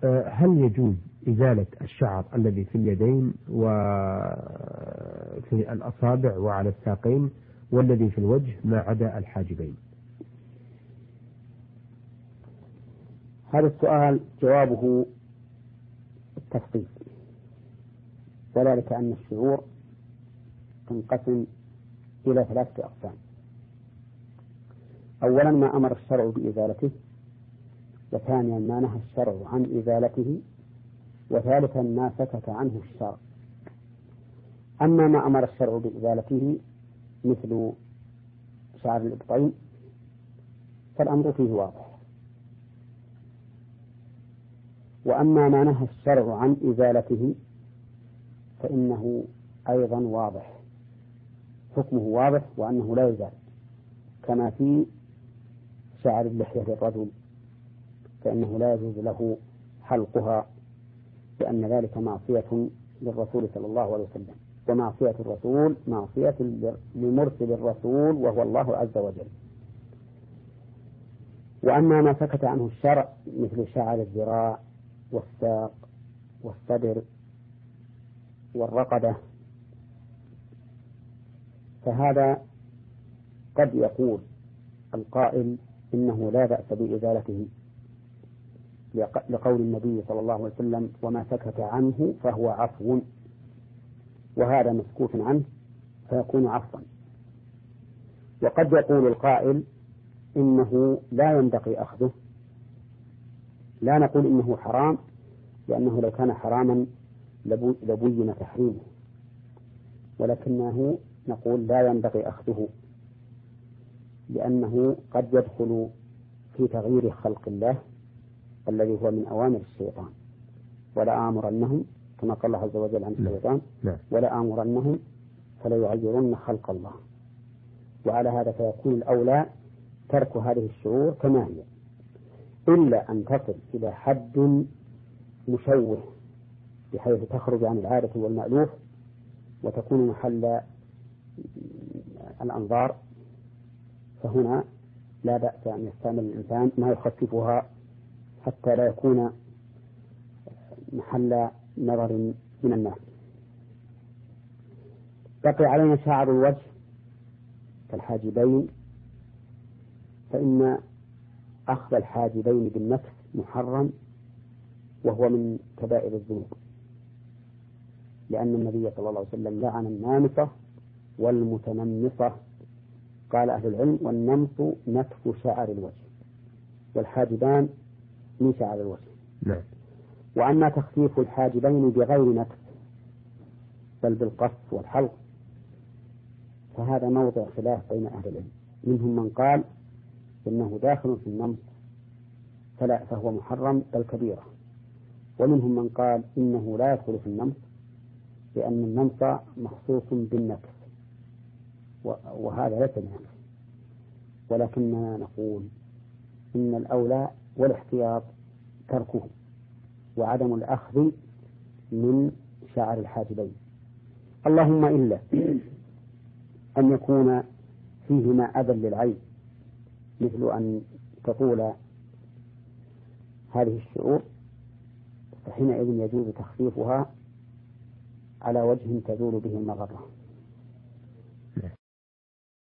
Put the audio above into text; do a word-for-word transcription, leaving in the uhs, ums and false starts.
هل يجوز إزالة الشعر الذي في اليدين وفي الأصابع وعلى الساقين والذي في الوجه ما عدا الحاجبين؟ هذا السؤال جوابه التفصيل، وذلك أن الشعور تنقسم إلى ثلاثة أقسام. أولا ما أمر الشرع بإزالته، وثانيا ما نهى الشرع عن إزالته، وثالثا ما سكت عنه الشرع. أما ما أمر الشرع بإزالته مثل شعر الإبطين فالأمر فيه واضح، وأما ما نهى الشرع عن إزالته فإنه أيضا واضح، حكمه واضح وأنه لا يزال، كما في شعر اللحية للرجل فإنه لا يجوز له حلقها، لأن ذلك معصية للرسول صلى الله عليه وسلم، ومعصية الرسول معصية لمرسل الرسول وهو الله عز وجل. وأما ما سكت عنه الشرع مثل شعر الذراع والساق والصدر والرقبة فهذا قد يقول القائل إنه لا بأس بإزالته لقول النبي صلى الله عليه وسلم وما سكت عنه فهو عفو، وهذا مسكوت عنه فيكون عفوا. وقد يقول القائل إنه لا ينبغي أخذه، لا نقول إنه حرام لأنه لو كان حراما لبين تحريمه، ولكنه نقول لا ينبغي أخذه لأنه قد يدخل في تغيير خلق الله الذي هو من أوامر الشيطان، ولا آمرنهم كما قال الله عز وجل عن الشيطان ولا آمرنهم فلا يغيرن خلق الله. وعلى هذا فيكون الأولى ترك هذه الشعور كما هي، إلا أن تصل إلى حد مشوه بحيث تخرج عن العادة والمألوف وتكون محل الأنظار، فهنا لا بأس أن يستعمل الإنسان ما يخففها حتى لا يكون محل نظر من الناس. بقي علينا شعر الوجه كالحاجبين، فإن أخذ الحاجبين بالنفس محرم وهو من كبائر الذنوب، لأن النبي صلى الله عليه وسلم لعن النامصة والمتنمصة. قال أهل العلم والنمص نتف شعر الوجه والحاجبان من شعر الوجه. نعم. وأما تخفيف الحاجبين بغير نتف بل بالقص والحلق فهذا موضع خلاف بين أهل العلم، منهم من قال إنه داخل في النمص فلا فهو محرم بل كبيرة، ومنهم من قال إنه لا يدخل في النمص لأن النمص مخصوص بالنتف وهذا ليس بنمص. ولكننا نقول إن الأولى والاحتياط تركه وعدم الأخذ من شعر الحاجبين، اللهم إلا أن يكون فيهما أذى للعين مثل أن تطول هذه الشعور، فحينئذ يجوز تخفيفها على وجه تزول به المضرة.